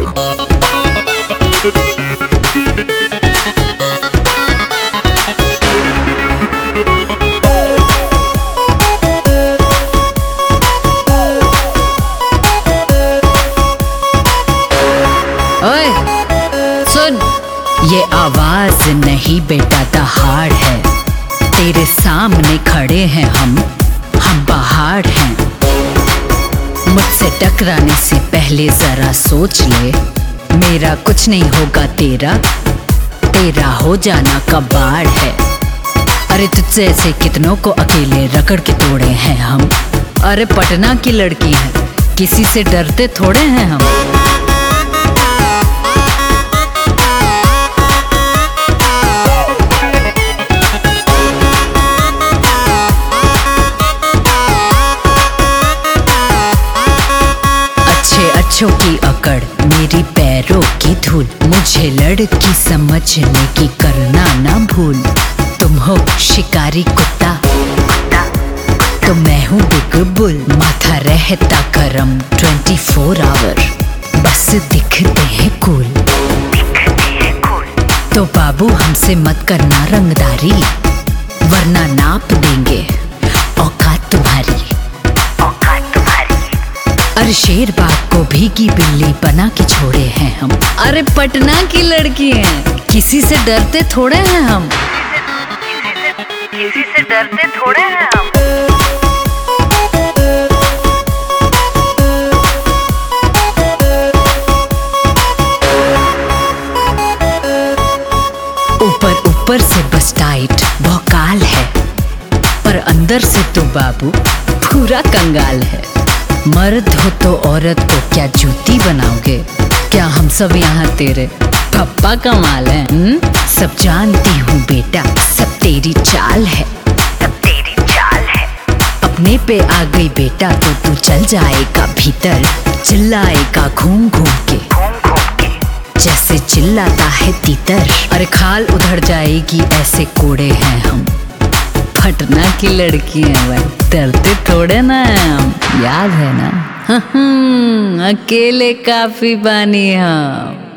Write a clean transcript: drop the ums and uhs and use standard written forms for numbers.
ओए सुन, ये आवाज नहीं बेटा दहाड़ है। तेरे सामने खड़े हैं हम पहाड़ हैं। मुझसे टकराने से पहले जरा सोच ले, मेरा कुछ नहीं होगा तेरा हो जाना कबाड़ है। अरे तुझसे ऐसे कितनों को अकेले रगड़ के तोड़े हैं हम। अरे पटना की लड़की है, किसी से डरते थोड़े हैं हम। अच्छों की अकड़ मेरी पैरों की धूल, मुझे लड़की समझने की करना ना भूल। तुम हो शिकारी कुत्ता तो मैं हूँ बिग बुल। माथा रहता गरम 24 आवर, बस दिखते हैं कूल। तो बाबू हमसे मत करना रंगदारी, वरना नाप देंगे औकात तुम्हारी। अरे शेर बाग को भीगी बिल्ली बना के छोड़े हैं हम। अरे पटना की लड़की हैं, किसी से डरते थोड़े हैं हम। किसी से डरते थोड़े हैं हम। ऊपर से बस टाइट भौकाल है, पर अंदर से तो बाबू पूरा कंगाल है। मर्द हो तो औरत को क्या जूती बनाओगे? क्या हम सब यहाँ तेरे पप्पा कमाल हैं? सब जानती हूँ बेटा, सब तेरी चाल है। अपने पे आ गई बेटा तो तू चल जाएगा भीतर, चिल्लाएगा घूम घूम के जैसे चिल्लाता है तीतर। अरे खाल उधड़ जाएगी ऐसे कोड़े हैं हम। पटना की लड़की है भाई, डरते थोड़े ना हम, याद है ना? अकेले काफी बानी हम।